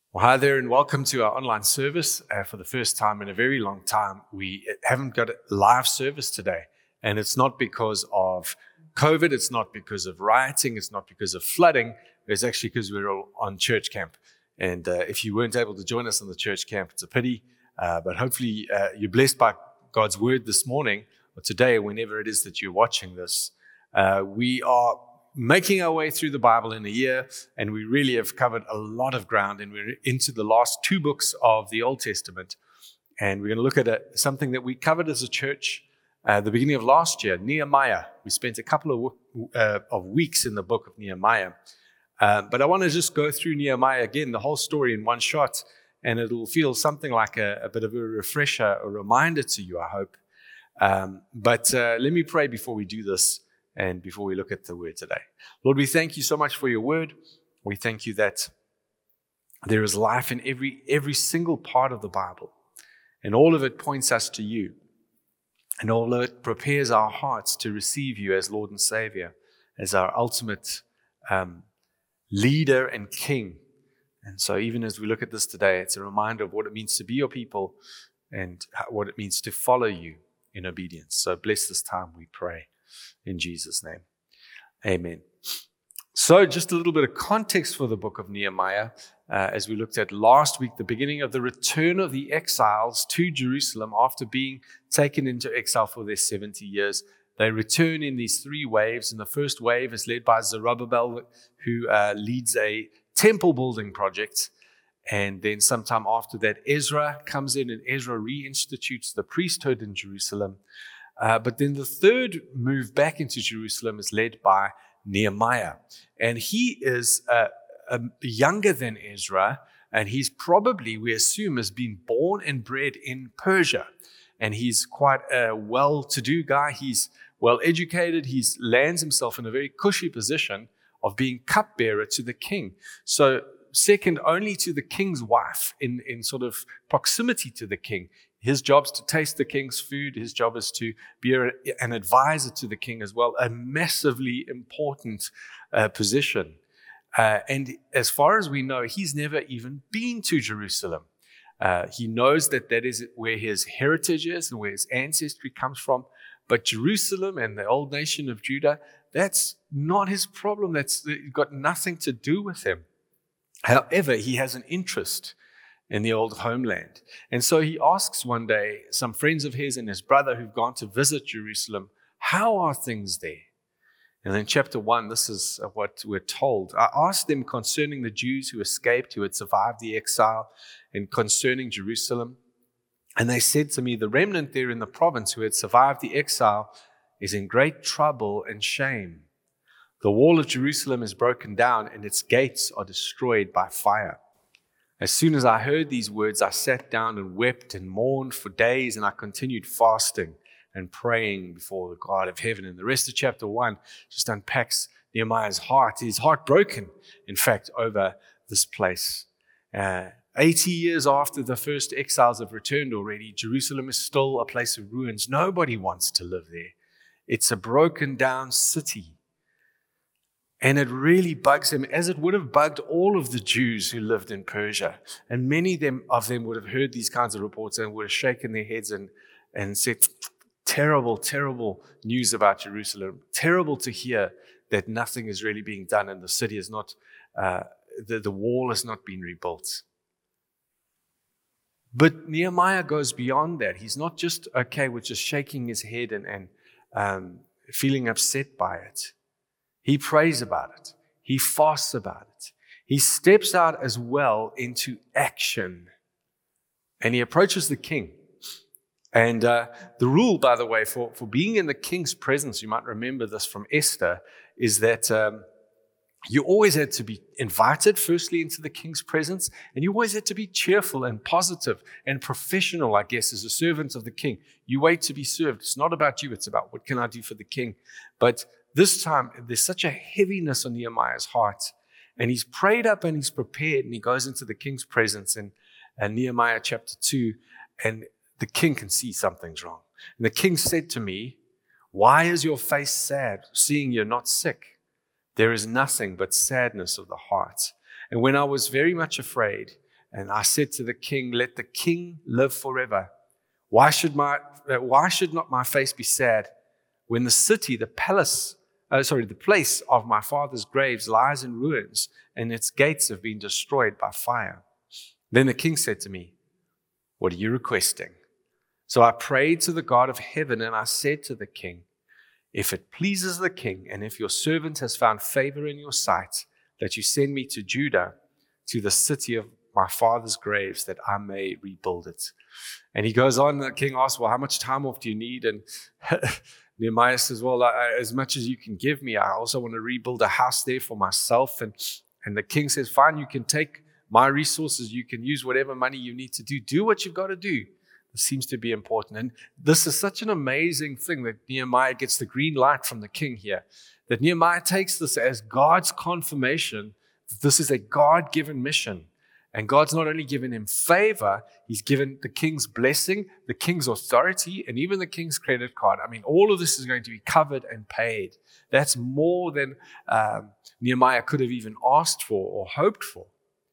Well, hi there, and welcome to our online service. For the first time in a very long time, we haven't got a live service today. And it's not because of COVID, it's not because of rioting, it's not because of flooding. It's actually because we're all on church camp. And if you weren't able to join us on the church camp, it's a pity. But hopefully you're blessed by God's word this morning, or today, whenever it is that you're watching this. We are making our way through the Bible in a year, and we really have covered a lot of ground, and we're into the last two books of the Old Testament. And we're going to look at something that we covered as a church at the beginning of last year, Nehemiah. We spent a couple of weeks in the book of Nehemiah. But I want to just go through Nehemiah again, the whole story in one shot, and it'll feel something like a bit of a refresher, a reminder to you, I hope. But let me pray before we do this and before we look at the word today. Lord, we thank you so much for your word. We thank you that there is life in every single part of the Bible, and all of it points us to you, and all of it prepares our hearts to receive you as Lord and Savior, as our ultimate leader and King. And so even as we look at this today, it's a reminder of what it means to be your people and what it means to follow you in obedience. So bless this time, we pray. In Jesus' name, amen. So just a little bit of context for the book of Nehemiah. As we looked at last week, the beginning of the return of the exiles to Jerusalem after being taken into exile for their 70 years. They return in these three waves, and the first wave is led by Zerubbabel, who leads a temple building project. And then sometime after that, Ezra comes in, and Ezra reinstitutes the priesthood in Jerusalem. But then the third move back into Jerusalem is led by Nehemiah. And he is younger than Ezra, and he's probably, we assume, has been born and bred in Persia. And he's quite a well-to-do guy. He's well-educated. He lands himself in a very cushy position of being cupbearer to the king. So second only to the king's wife in sort of proximity to the king. His job is to taste the king's food. His job is to be an advisor to the king as well, a massively important position. And as far as we know, he's never even been to Jerusalem. He knows that is where his heritage is and where his ancestry comes from. But Jerusalem and the old nation of Judah, that's not his problem. That's got nothing to do with him. However, he has an interest in the old homeland. And so he asks one day some friends of his and his brother who've gone to visit Jerusalem, how are things there? And in chapter 1, this is what we're told. I asked them concerning the Jews who escaped, who had survived the exile, and concerning Jerusalem. And they said to me, the remnant there in the province who had survived the exile is in great trouble and shame. The wall of Jerusalem is broken down, and its gates are destroyed by fire. As soon as I heard these words, I sat down and wept and mourned for days, and I continued fasting and praying before the God of heaven. And the rest of chapter 1 just unpacks Nehemiah's heart. He's heartbroken, in fact, over this place. 80 years after the first exiles have returned already, Jerusalem is still a place of ruins. Nobody wants to live there. It's a broken down city. And it really bugs him, as it would have bugged all of the Jews who lived in Persia. And many of them would have heard these kinds of reports and would have shaken their heads and said, terrible, terrible news about Jerusalem. Terrible to hear that nothing is really being done and the city is not, the wall has not been rebuilt. But Nehemiah goes beyond that. He's not just okay with just shaking his head and feeling upset by it. He prays about it. He fasts about it. He steps out as well into action. And he approaches the king. And the rule, by the way, for being in the king's presence, you might remember this from Esther, is that you always had to be invited firstly into the king's presence, and you always had to be cheerful and positive and professional, I guess, as a servant of the king. You wait to be served. It's not about you. It's about what can I do for the king. But this time, there's such a heaviness on Nehemiah's heart, and he's prayed up and he's prepared, and he goes into the king's presence in Nehemiah chapter 2, and the king can see something's wrong. And the king said to me, why is your face sad, seeing you're not sick? There is nothing but sadness of the heart. And when I was very much afraid, And I said to the king, let the king live forever. Why should not my face be sad when the city, the place of my father's graves lies in ruins and its gates have been destroyed by fire? Then the king said to me, what are you requesting? So I prayed to the God of heaven and I said to the king, if it pleases the king and if your servant has found favor in your sight, that you send me to Judah, to the city of my father's graves, that I may rebuild it. And he goes on, the king asks, well, how much time off do you need? And Nehemiah says, well, as much as you can give me. I also want to rebuild a house there for myself. And the king says, fine, you can take my resources. You can use whatever money you need to do. Do what you've got to do. This seems to be important. And this is such an amazing thing that Nehemiah gets the green light from the king here, that Nehemiah takes this as God's confirmation that this is a God-given mission. And God's not only given him favor, he's given the king's blessing, the king's authority, and even the king's credit card. I mean, all of this is going to be covered and paid. That's more than Nehemiah could have even asked for or hoped for.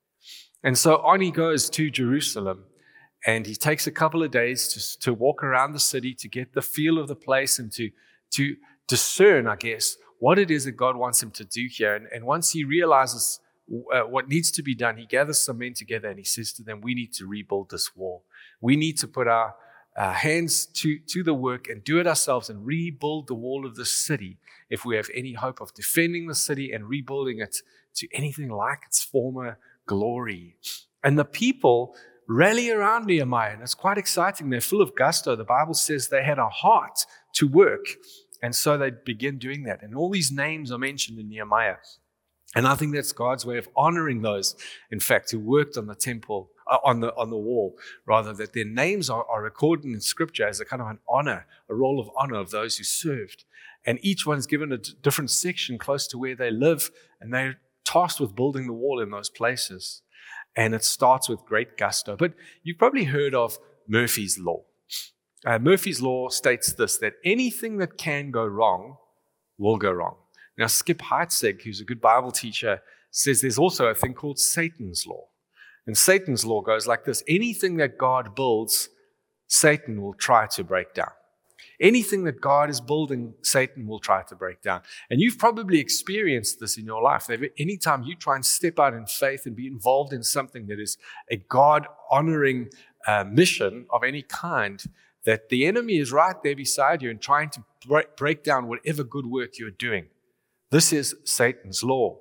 And so on he goes to Jerusalem, and he takes a couple of days to walk around the city, to get the feel of the place and to discern, I guess, what it is that God wants him to do here. And once he realizes what needs to be done, he gathers some men together and he says to them, we need to rebuild this wall. We need to put our hands to the work and do it ourselves and rebuild the wall of the city if we have any hope of defending the city and rebuilding it to anything like its former glory. And the people rally around Nehemiah, and it's quite exciting. They're full of gusto. The Bible says they had a heart to work, and so they begin doing that. And all these names are mentioned in Nehemiah. And I think that's God's way of honoring those, in fact, who worked on the temple, on the wall, rather, that their names are recorded in Scripture as a kind of an honor, a role of honor of those who served. And each one's given a different section close to where they live, and they're tasked with building the wall in those places. And it starts with great gusto. But you've probably heard of Murphy's Law. Murphy's Law states this, that anything that can go wrong will go wrong. Now, Skip Heitzig, who's a good Bible teacher, says there's also a thing called Satan's Law. And Satan's Law goes like this. Anything that God builds, Satan will try to break down. Anything that God is building, Satan will try to break down. And you've probably experienced this in your life. Anytime you try and step out in faith and be involved in something that is a God-honoring mission of any kind, that the enemy is right there beside you and trying to break down whatever good work you're doing. This is Satan's law.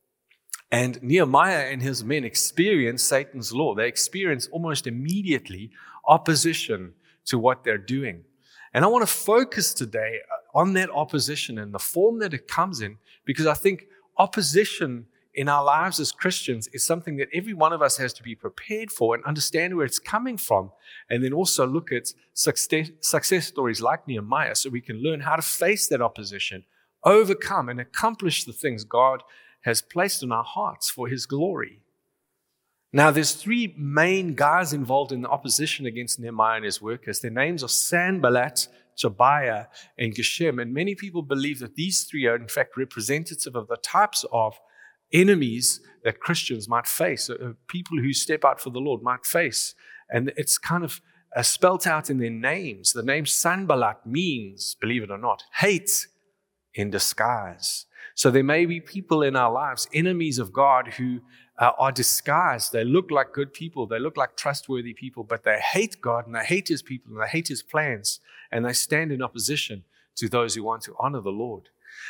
And Nehemiah and his men experience Satan's law. They experience almost immediately opposition to what they're doing. And I want to focus today on that opposition and the form that it comes in, because I think opposition in our lives as Christians is something that every one of us has to be prepared for and understand where it's coming from, and then also look at success stories like Nehemiah so we can learn how to face that opposition, overcome and accomplish the things God has placed in our hearts for his glory. Now, there's three main guys involved in the opposition against Nehemiah and his workers. Their names are Sanballat, Tobiah, and Geshem. And many people believe that these three are, in fact, representative of the types of enemies that Christians might face, people who step out for the Lord might face. And it's kind of spelt out in their names. The name Sanballat means, believe it or not, hate in disguise. So there may be people in our lives, enemies of God, who are disguised. They look like good people. They look like trustworthy people, but they hate God and they hate his people and they hate his plans, and they stand in opposition to those who want to honor the Lord.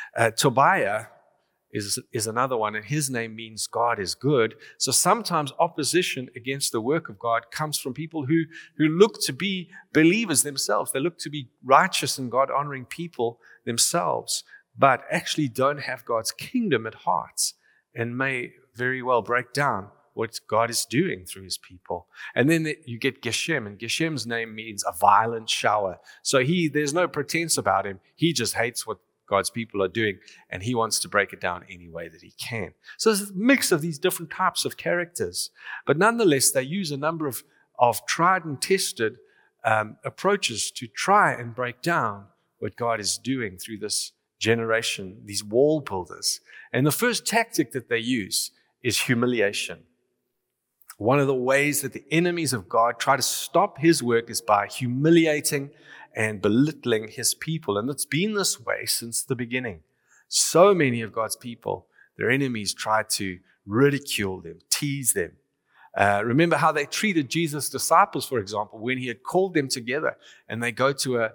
Tobiah is another one, and his name means God is good. So sometimes opposition against the work of God comes from people who look to be believers themselves. They look to be righteous and God-honoring people themselves, but actually don't have God's kingdom at heart and may very well break down what God is doing through his people. And then you get Geshem, and Geshem's name means a violent shower. So there's no pretense about him. He just hates what God's people are doing, and he wants to break it down any way that he can. So there's a mix of these different types of characters. But nonetheless, they use a number of tried and tested approaches to try and break down what God is doing through this generation, these wall builders. And the first tactic that they use is humiliation. One of the ways that the enemies of God try to stop his work is by humiliating and belittling his people. And it's been this way since the beginning. So many of God's people, their enemies, try to ridicule them, tease them. Remember how they treated Jesus' disciples, for example, when he had called them together and they go to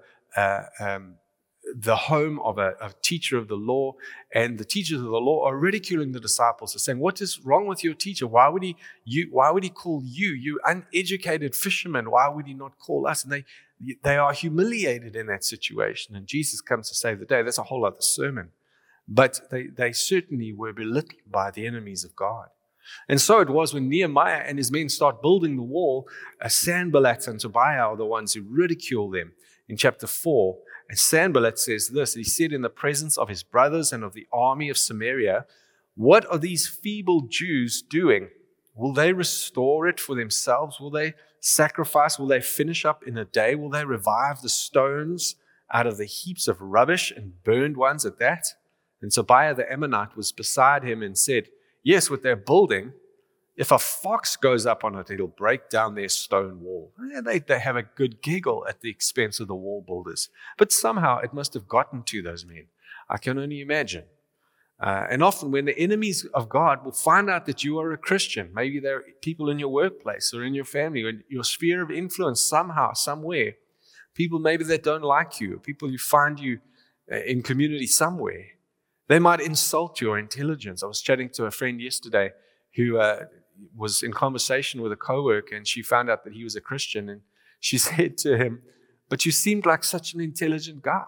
the home of a teacher of the law, and the teachers of the law are ridiculing the disciples. They're saying, "What is wrong with your teacher? Why would he call you uneducated fishermen? Why would he not call us?" And they are humiliated in that situation. And Jesus comes to save the day. That's a whole other sermon. But they certainly were belittled by the enemies of God. And so it was when Nehemiah and his men start building the wall, Sanballat and Tobiah are the ones who ridicule them in chapter 4. And Sanballat says this, he said in the presence of his brothers and of the army of Samaria, "What are these feeble Jews doing? Will they restore it for themselves? Will they sacrifice? Will they finish up in a day? Will they revive the stones out of the heaps of rubbish and burned ones at that?" And Tobiah the Ammonite was beside him and said, "Yes, what they're building, if a fox goes up on it, it'll break down their stone wall." They have a good giggle at the expense of the wall builders. But somehow it must have gotten to those men. I can only imagine. And often when the enemies of God will find out that you are a Christian, maybe there are people in your workplace or in your family or in your sphere of influence somehow, somewhere, people maybe that don't like you, people who find you in community somewhere, they might insult your intelligence. I was chatting to a friend yesterday who was in conversation with a coworker, and she found out that he was a Christian, and she said to him, "But you seemed like such an intelligent guy."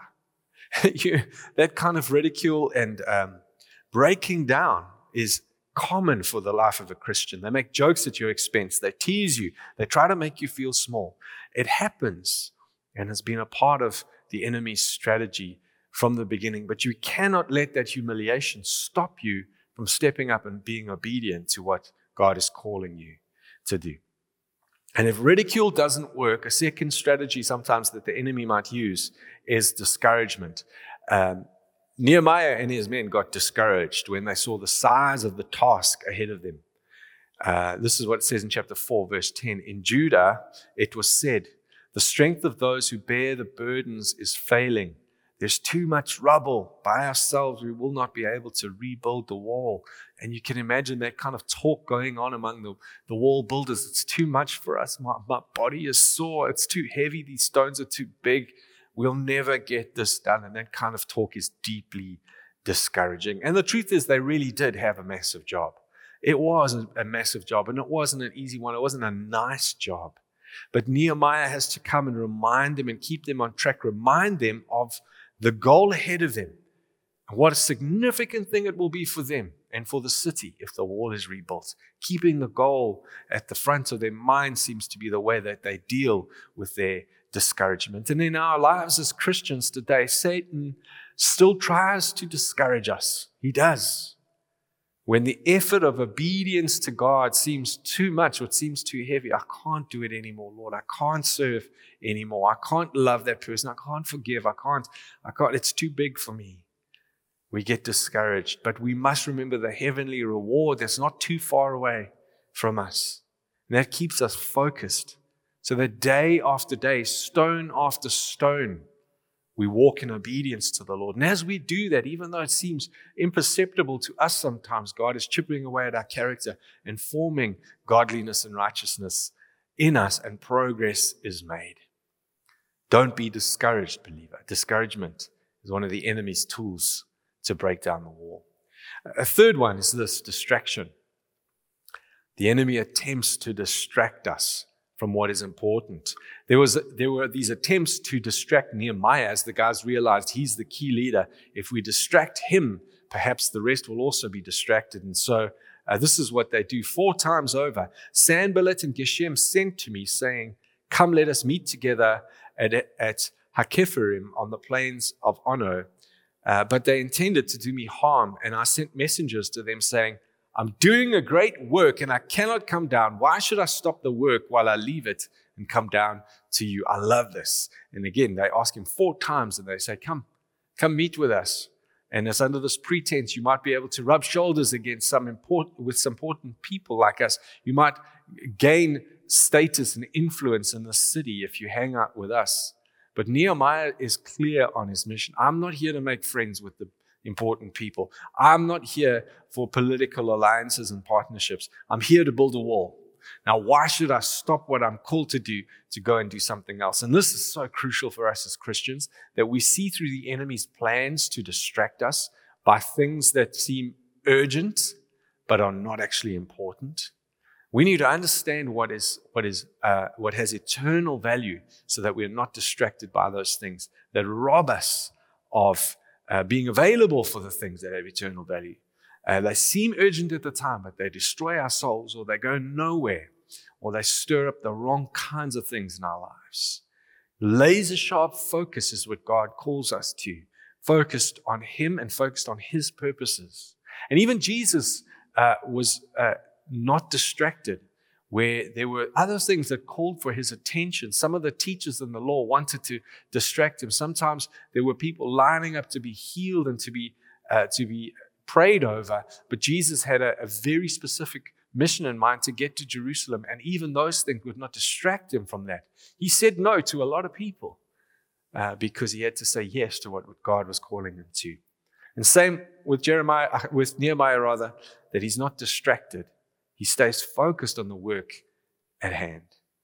That kind of ridicule and breaking down is common for the life of a Christian. They make jokes at your expense. They tease you. They try to make you feel small. It happens and has been a part of the enemy's strategy from the beginning. But you cannot let that humiliation stop you from stepping up and being obedient to what God is calling you to do. And if ridicule doesn't work, a second strategy sometimes that the enemy might use is discouragement. Nehemiah and his men got discouraged when they saw the size of the task ahead of them. This is what it says in chapter 4, verse 10. "In Judah, it was said, the strength of those who bear the burdens is failing. There's too much rubble. By ourselves, we will not be able to rebuild the wall." And you can imagine that kind of talk going on among the wall builders. "It's too much for us. My body is sore. It's too heavy. These stones are too big. We'll never get this done." And that kind of talk is deeply discouraging. And the truth is, they really did have a massive job. It was a massive job, and it wasn't an easy one. It wasn't a nice job. But Nehemiah has to come and remind them and keep them on track, remind them of the goal ahead of them, and what a significant thing it will be for them and for the city if the wall is rebuilt. Keeping the goal at the front of their mind seems to be the way that they deal with their discouragement. And in our lives as Christians today, Satan still tries to discourage us. He does. When the effort of obedience to God seems too much or it seems too heavy, "I can't do it anymore, Lord. I can't serve anymore. I can't love that person. I can't forgive. I can't. It's too big for me." We get discouraged, but we must remember the heavenly reward that's not too far away from us. And that keeps us focused. So that day after day, stone after stone, we walk in obedience to the Lord. And as we do that, even though it seems imperceptible to us sometimes, God is chipping away at our character and forming godliness and righteousness in us, and progress is made. Don't be discouraged, believer. Discouragement is one of the enemy's tools to break down the wall. A third one is this: distraction. The enemy attempts to distract us from what is important. There were these attempts to distract Nehemiah as the guys realized he's the key leader. If we distract him, perhaps the rest will also be distracted. And so this is what they do 4 times over. Sanballat and Geshem sent to me saying, "Come, let us meet together at Hakephirim on the plains of Ono." But they intended to do me harm, and I sent messengers to them saying, "I'm doing a great work and I cannot come down. Why should I stop the work while I leave it and come down to you?" I love this. And again, they ask him 4 times and they say, come meet with us. And it's under this pretense you might be able to rub shoulders against some important people like us. You might gain status and influence in the city if you hang out with us. But Nehemiah is clear on his mission. I'm not here to make friends with the important people. I'm not here for political alliances and partnerships. I'm here to build a wall. Now, why should I stop what I'm called to do to go and do something else? And this is so crucial for us as Christians, that we see through the enemy's plans to distract us by things that seem urgent but are not actually important. We need to understand what has eternal value, so that we're not distracted by those things that rob us of being available for the things that have eternal value. They seem urgent at the time, but they destroy our souls, or they go nowhere, or they stir up the wrong kinds of things in our lives. Laser sharp focus is what God calls us to, focused on Him and focused on His purposes. And even Jesus was not distracted, where there were other things that called for His attention. Some of the teachers in the law wanted to distract Him. Sometimes there were people lining up to be healed and to be prayed over, but Jesus had a very specific mission in mind to get to Jerusalem, and even those things would not distract Him from that. He said no to a lot of people because He had to say yes to what God was calling Him to. And same with Nehemiah, that he's not distracted. He stays focused on the work at hand.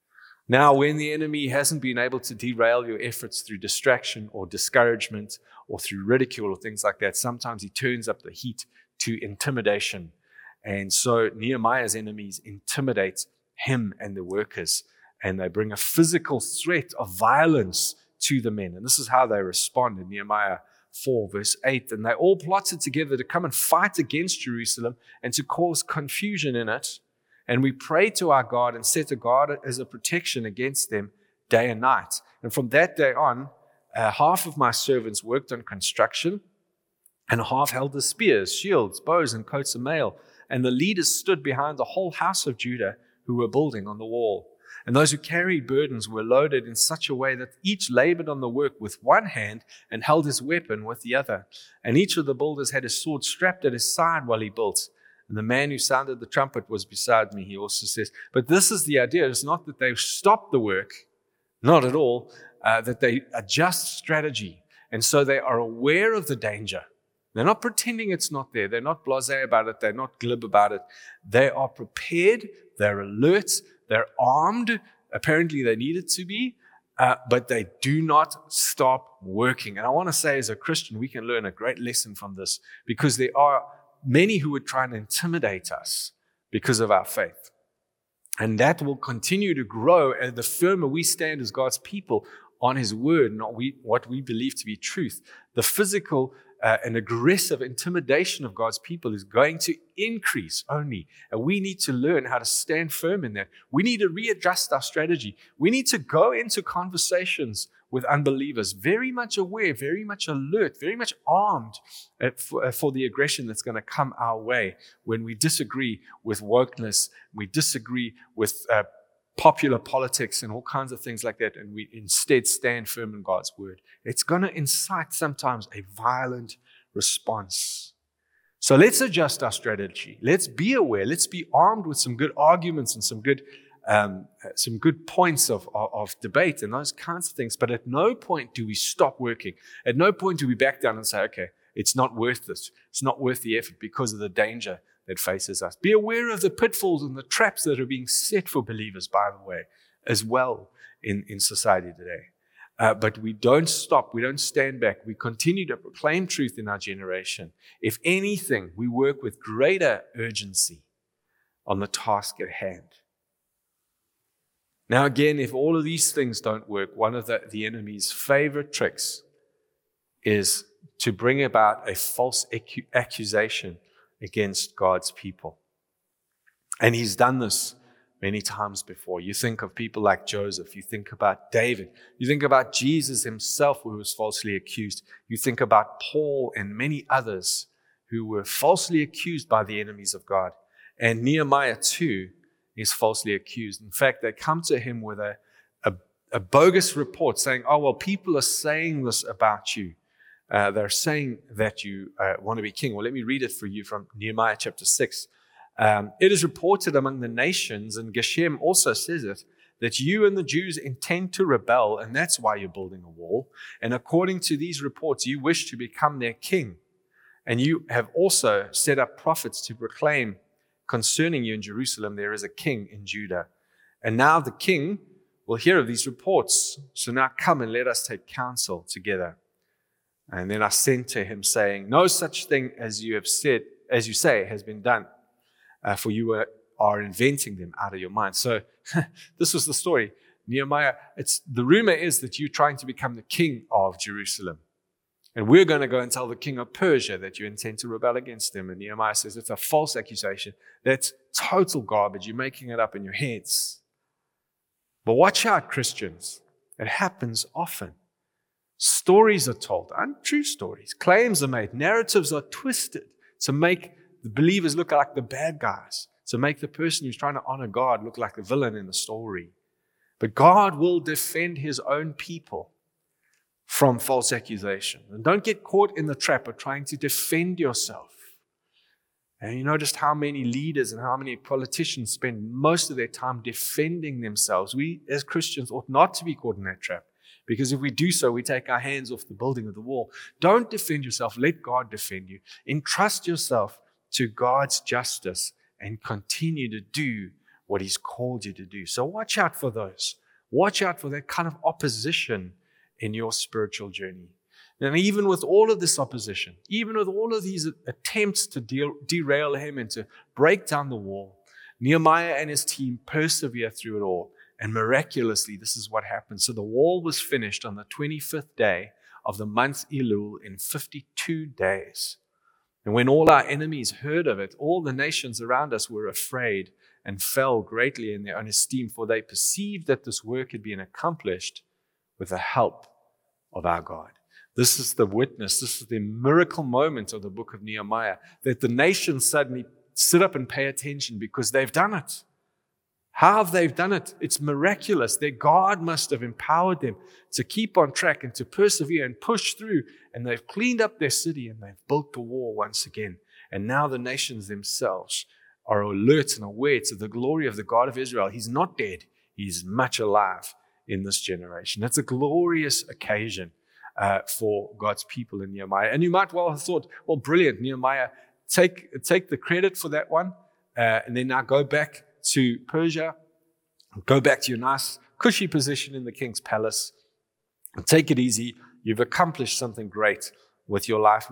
Now, when the enemy hasn't been able to derail your efforts through distraction or discouragement or through ridicule or things like that, sometimes he turns up the heat to intimidation. And so Nehemiah's enemies intimidate him and the workers, and they bring a physical threat of violence to the men. And this is how they respond in Nehemiah 4, verse 8. And they all plotted together to come and fight against Jerusalem and to cause confusion in it. And we prayed to our God and set a guard as a protection against them day and night. And from that day on, half of my servants worked on construction, and half held the spears, shields, bows, and coats of mail. And the leaders stood behind the whole house of Judah who were building on the wall. And those who carried burdens were loaded in such a way that each labored on the work with one hand and held his weapon with the other. And each of the builders had his sword strapped at his side while he built. And the man who sounded the trumpet was beside me, he also says. But this is the idea. It's not that they stopped the work, not at all, that they adjust strategy. And so they are aware of the danger. They're not pretending it's not there. They're not blasé about it. They're not glib about it. They are prepared. They're alert. They're armed. Apparently they needed to be, but they do not stop working. And I want to say, as a Christian, we can learn a great lesson from this, because there are many who would try and intimidate us because of our faith. And that will continue to grow as the firmer we stand as God's people on His word, not what we believe to be truth. The physical and aggressive intimidation of God's people is going to increase only. And we need to learn how to stand firm in that. We need to readjust our strategy. We need to go into conversations with unbelievers very much aware, very much alert, very much armed for the aggression that's going to come our way when we disagree with wokeness, we disagree with popular politics and all kinds of things like that, and we instead stand firm in God's word. It's going to incite sometimes a violent response. So let's adjust our strategy. Let's be aware. Let's be armed with some good arguments and some good points of debate and those kinds of things. But at no point do we stop working. At no point do we back down and say, okay, it's not worth this. It's not worth the effort because of the danger that faces us. Be aware of the pitfalls and the traps that are being set for believers, by the way, as well in society today. But we don't stop. We don't stand back. We continue to proclaim truth in our generation. If anything, we work with greater urgency on the task at hand. Now again, if all of these things don't work, one of the enemy's favorite tricks is to bring about a false accusation against God's people. And he's done this many times before. You think of people like Joseph. You think about David. You think about Jesus himself, who was falsely accused. You think about Paul and many others who were falsely accused by the enemies of God. And Nehemiah too is falsely accused. In fact, they come to him with a bogus report saying, oh, well, people are saying this about you. They're saying that you want to be king. Well, let me read it for you from Nehemiah chapter 6, It is reported among the nations, and Geshem also says it, that you and the Jews intend to rebel, and that's why you're building a wall. And according to these reports, you wish to become their king. And you have also set up prophets to proclaim concerning you in Jerusalem, there is a king in Judah. And now the king will hear of these reports. So now come and let us take counsel together. And then I sent to him, saying, no such thing as you have said, as you say, has been done, for you are inventing them out of your mind. So this was the story. Nehemiah, the rumor is that you're trying to become the king of Jerusalem. And we're going to go and tell the king of Persia that you intend to rebel against him. And Nehemiah says it's a false accusation. That's total garbage. You're making it up in your heads. But watch out, Christians. It happens often. Stories are told, untrue stories. Claims are made. Narratives are twisted to make the believers look like the bad guys, to make the person who's trying to honor God look like the villain in the story. But God will defend his own people from false accusation. And don't get caught in the trap of trying to defend yourself. And you know just how many leaders and how many politicians spend most of their time defending themselves. We as Christians ought not to be caught in that trap, because if we do so, we take our hands off the building of the wall. Don't defend yourself. Let God defend you. Entrust yourself to God's justice and continue to do what he's called you to do. So watch out for those. Watch out for that kind of opposition in your spiritual journey. And even with all of this opposition, even with all of these attempts to derail him and to break down the wall, Nehemiah and his team persevere through it all. And miraculously, this is what happened. So the wall was finished on the 25th day of the month Elul in 52 days. And when all our enemies heard of it, all the nations around us were afraid and fell greatly in their own esteem, for they perceived that this work had been accomplished with the help of our God. This is the witness. This is the miracle moment of the book of Nehemiah, that the nations suddenly sit up and pay attention because they've done it. How have they done it? It's miraculous. Their God must have empowered them to keep on track and to persevere and push through. And they've cleaned up their city and they've built the wall once again. And now the nations themselves are alert and aware to the glory of the God of Israel. He's not dead. He's much alive in this generation. It's a glorious occasion for God's people in Nehemiah. And you might well have thought, well, brilliant, Nehemiah, take the credit for that one, and then now go back to Persia, go back to your nice, cushy position in the king's palace, and take it easy. You've accomplished something great with your life.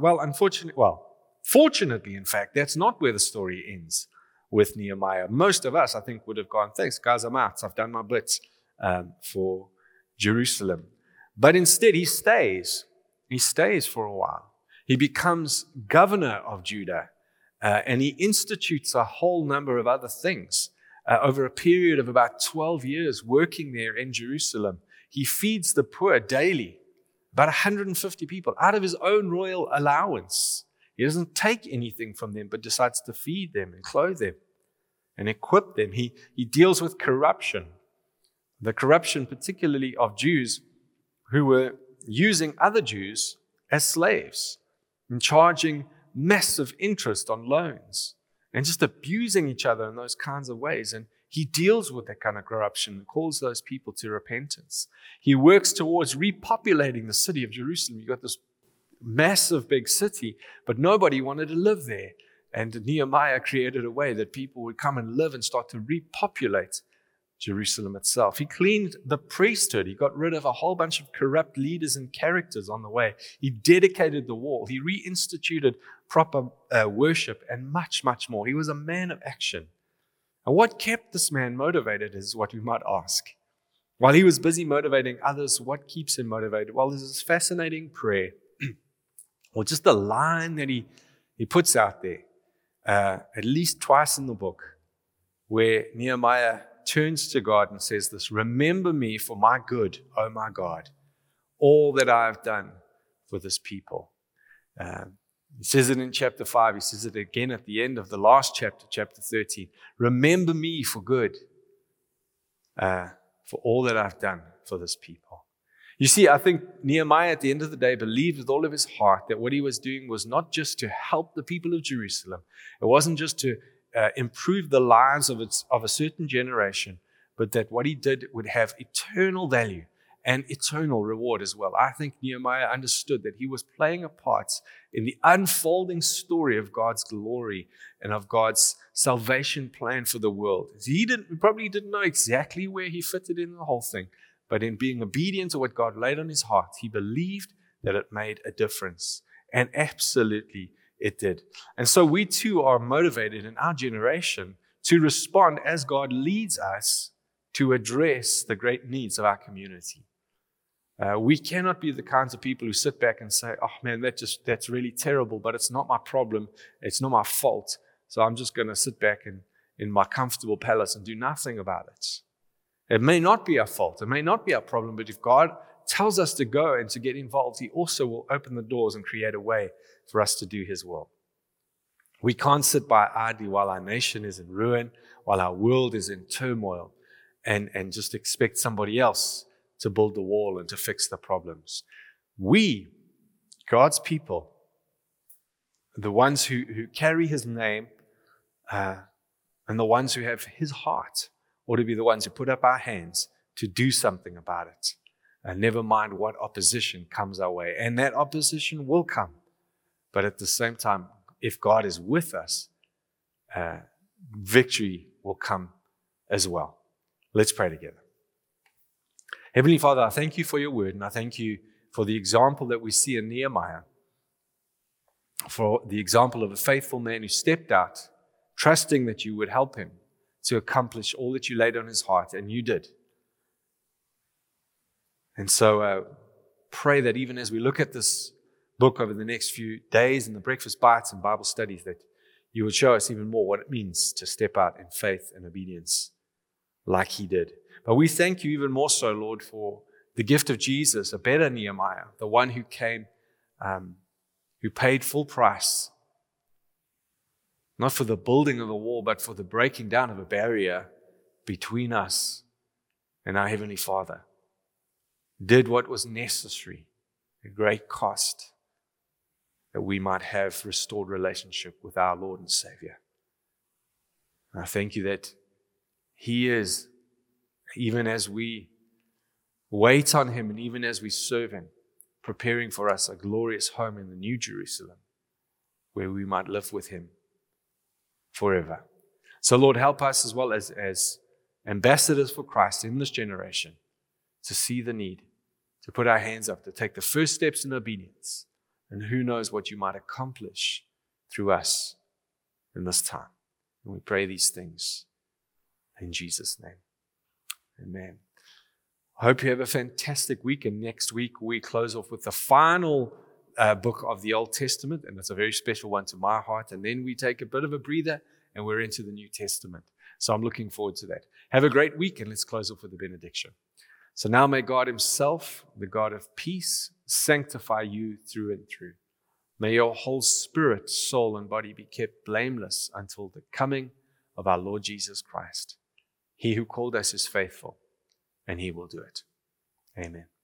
Fortunately, in fact, that's not where the story ends with Nehemiah. Most of us, I think, would have gone, thanks, guys, I'm out. I've done my bits for Jerusalem. But instead, he stays. He stays for a while. He becomes governor of Judah, and he institutes a whole number of other things. Over a period of about 12 years working there in Jerusalem, he feeds the poor daily, about 150 people, out of his own royal allowance. He doesn't take anything from them, but decides to feed them and clothe them and equip them. He deals with corruption, the corruption particularly of Jews who were using other Jews as slaves and charging massive interest on loans and just abusing each other in those kinds of ways. And he deals with that kind of corruption and calls those people to repentance. He works towards repopulating the city of Jerusalem. You've got this massive big city, but nobody wanted to live there. And Nehemiah created a way that people would come and live and start to repopulate Jerusalem itself. He cleaned the priesthood. He got rid of a whole bunch of corrupt leaders and characters on the way. He dedicated the wall. He reinstituted proper worship and much, much more. He was a man of action. And what kept this man motivated is what we might ask. While he was busy motivating others, what keeps him motivated? Well, there's this fascinating prayer, or just a line that he puts out there, at least twice in the book, where Nehemiah turns to God and says this: remember me for my good, oh my God, all that I have done for this people. He says it in chapter 5. He says it again at the end of the last chapter, chapter 13. Remember me for good, for all that I've done for this people. You see, I think Nehemiah at the end of the day believed with all of his heart that what he was doing was not just to help the people of Jerusalem. It wasn't just to improve the lives of a certain generation, but that what he did would have eternal value and eternal reward as well. I think Nehemiah understood that he was playing a part in the unfolding story of God's glory and of God's salvation plan for the world. He probably didn't know exactly where he fitted in the whole thing, but in being obedient to what God laid on his heart, he believed that it made a difference. And absolutely it did. And so we too are motivated in our generation to respond as God leads us to address the great needs of our community. We cannot be the kinds of people who sit back and say, oh man, that's really terrible, but it's not my problem. It's not my fault. So I'm just going to sit back in my comfortable palace and do nothing about it. It may not be our fault. It may not be our problem, but if God tells us to go and to get involved, he also will open the doors and create a way for us to do his will. We can't sit by idly while our nation is in ruin, while our world is in turmoil, and just expect somebody else to build the wall and to fix the problems. We, God's people, the ones who carry his name and the ones who have his heart, ought to be the ones who put up our hands to do something about it. And never mind what opposition comes our way. And that opposition will come. But at the same time, if God is with us, victory will come as well. Let's pray together. Heavenly Father, I thank you for your word, and I thank you for the example that we see in Nehemiah, for the example of a faithful man who stepped out, trusting that you would help him to accomplish all that you laid on his heart, and you did. And so pray that even as we look at this book over the next few days in the breakfast bites and Bible studies, that you would show us even more what it means to step out in faith and obedience like he did. But we thank you even more so, Lord, for the gift of Jesus, a better Nehemiah, the one who came, who paid full price, not for the building of a wall, but for the breaking down of a barrier between us and our Heavenly Father. Did what was necessary at great cost, that we might have restored relationship with our Lord and Savior. And I thank you that he is, even as we wait on him and even as we serve him, preparing for us a glorious home in the New Jerusalem, where we might live with him forever. So Lord, help us as well as ambassadors for Christ in this generation to see the need, to put our hands up, to take the first steps in obedience. And who knows what you might accomplish through us in this time. And we pray these things in Jesus' name. Amen. I hope you have a fantastic week. And next week we close off with the final book of the Old Testament. And it's a very special one to my heart. And then we take a bit of a breather and we're into the New Testament. So I'm looking forward to that. Have a great week, and let's close off with the benediction. So now may God himself, the God of peace, sanctify you through and through. May your whole spirit, soul, and body be kept blameless until the coming of our Lord Jesus Christ. He who called us is faithful, and he will do it. Amen.